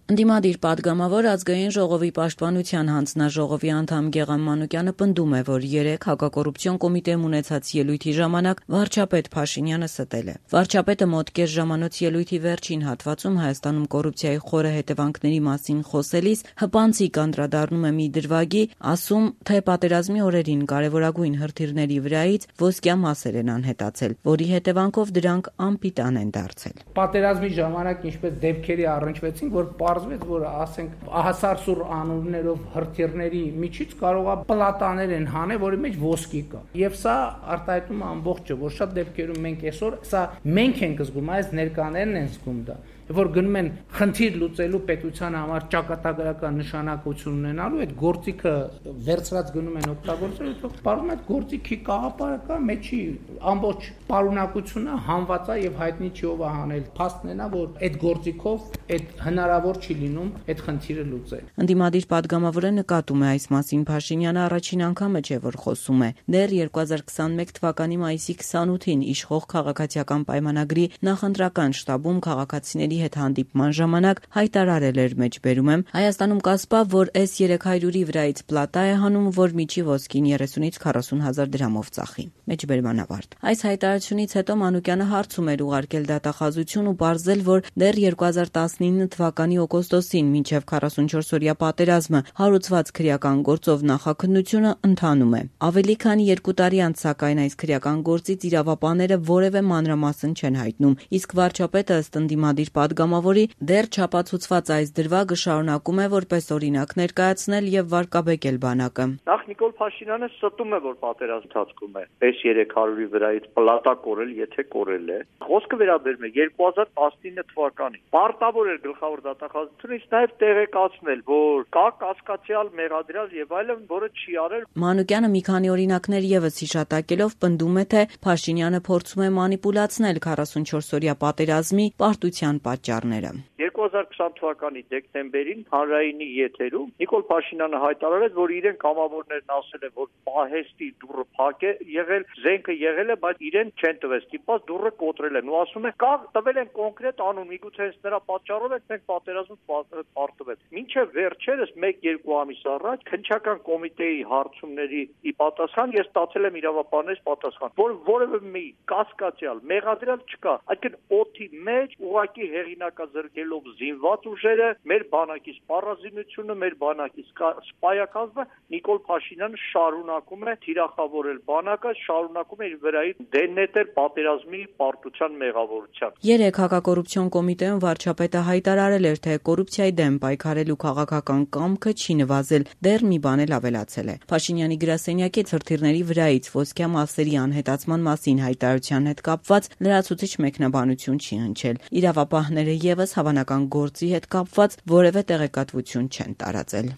Ընդդիմադիր պատգամավոր ազգային ժողովի պաշտպանության հանձնաժողովի անդամ Գեղամ Մանուկյանը պնդում է, որ 3 հակակոռուպցիոն կոմիտեում ունեցած ելույթի ժամանակ վարչապետ Փաշինյանը ստել է։ Վարչապետը մոտ կես ժամանոց ելույթի վերջին հատվածում Հայաստանում կոռուպցիայի խորը հետևանքների մասին խոսելիս հպանցիկ անդրադառնում է մի դրվագի, ասում, թե պատերազմի օրերին կարևորագույն հրթիռների վրայից ոսկյա մասեր են անհետացել, որի հետևանքով դրանք անպիտան են դարձել։ Պատերազմի ժամանակ ինչպես դեպքերի առնչվեցին, որ պարզվեց, որ ասենք ահասարսուր անուններով հրթիռների միջից կարողա պլատաներ են հանել, որի մեջ ոսկի կա։ Եվ սա արտահայտում է ամբողջը, որ շատ դեպքերում մենք այսօր սա մենք ենք զգում, այս ներկաներն են զգում դա, որ գնում են խնդիր լուծելու պետության համար ճակատագրական նշանակություն ունենալու, այդ գործիքը վերցրած գնում են օգտագործելու, հետո պարում այդ գործիքի կաղապարը կա, մեջի ամբողջ պարունակությունը հանված է եւ հայտնի չի ով է հանել։ Փաստն է, որ այդ գործիքով այդ հնարավոր չի լինում այդ խնդիրը լուծել։ Ընդդիմադիր պատգամավորը նկատում է այս մասին Փաշինյանը առաջին անգամը չէ, որ խոսում է։ Դեռ 2021 թվականի մայիսի 28-ին իշխող քաղաքացիական պայմանագրի նախընտրական շտաբում քաղաքացիների հետ հանդիպման ժամանակ հայտարարել էր մեջբերում եմ Հայաստանում կա սպա, որ S300-ի վրայից պլատա է հանում, որ միջի ոսկին 30-ից 40 հազար դրամով ծախի։ Մեջբերման ավարտ։ Այս հայտարարությունից հետո Մանուկյանը հարցում էր ուղարկել դատախազություն ու պարզել, որ դեռ 2019 թվականի օգոստոսին մինչև 44-օրյա պատերազմը հարուցված քրեական գործով նախաքննությունը ընթանում է։ Ավելի քան 2 տարի անց, սակայն այս քրեական գործից իրավապահները որևէ մանրամասն չեն հայտնում, իսկ վարչապետը ըստ ընդդիմադիր պատգամավորի դեռ չապացուցված այս դրվագը շարունակում է որպես օրինակ ներկայացնել եւ վարկաբեկել բանակը։ Նախ Նիկոլ Փաշինյանը ստում է, որ պատերազմ ընթացքում է S300-ի վրայից պլատա կորել, եթե կորել է։ Խոսքը վերաբերում է 2019 թվականին։ Պարտավոր էր գլխավոր դատախազությունը նաեւ տեղեկացնել, որ կա կասկածյալ մեղադրյալ եւ այլն, որը չի արել։ Մանուկյանը մի քանի օրինակներ եւս հիշատակելով պնդում է, թե Փաշինյանը փորձում է մանիպուլացնել 44-օրյա պատերազմի պարտության պատճառները։ 2020 թվականի դեկտեմբերին հանրայինի եթերում Նիկոլ Փաշինյանը հայտարարեց, որ իրեն կամավորներն ասել են, որ պահեստի դուռը փակ է եղել, զենքը եղել է, բայց իրեն չեն տվել, ստիպված դուռը կոտրել են։ Ու ասում են, կա տվել են կոնկրետ անուն, միգուցե հենց նրա պատճառով ենք մենք պատերազմում պարտվել։ Մինչև վերջերս 1-2 ամիս առաջ քննչական կոմիտեի հարցումների ի պատասխան ես ստացել եմ իրավապահներից պատասխան, որ որևէ մի կասկածյալ մեղադրյալ չկա, այսինքն օդի մեջ ուղակի հեղինակազրկելով զինված ուժերը, մեր բանակի սպառազինությունը, մեր բանակի սպայակազմը Նիկոլ Փաշինյանը շարունակում է թիրախավորել բանակը, շարունակում է իր վրայից դենետել պատերազմի պարտության մեղավորությամբ։ 3 հակակոռուպցիոն կոմիտեում վարչապետը հայտարարել էր, թե կոռուպցիայի դեմ պայքարելու քաղաքական կամքը չի նվազել, դեռ մի բան էլ ավելացել է։ Փաշինյանի գրասենյակից հրթիռների վրայից ոսկյա մասերի անհետացման մասին հայտարարության հետ կապված լրացուցիչ մեկնաբանություն չի հնչել։ Իրավապահները եւս հավանական գործի հետ կապված որևէ տեղեկատվություն չեն տարածել։